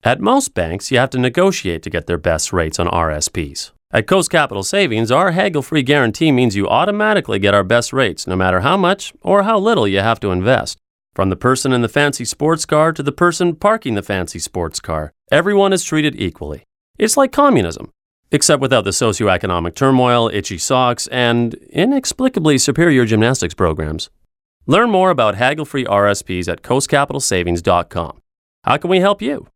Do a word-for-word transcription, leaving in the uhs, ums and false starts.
At most banks, you have to negotiate to get their best rates on R S Ps. At Coast Capital Savings, our haggle-free guarantee means you automatically get our best rates, no matter how much or how little you have to invest. From the person in the fancy sports car to the person parking the fancy sports car, everyone is treated equally. It's like communism, except without the socioeconomic turmoil, itchy socks, and inexplicably superior gymnastics programs. Learn more about haggle-free R S Ps at coast capital savings dot com. How can we help you?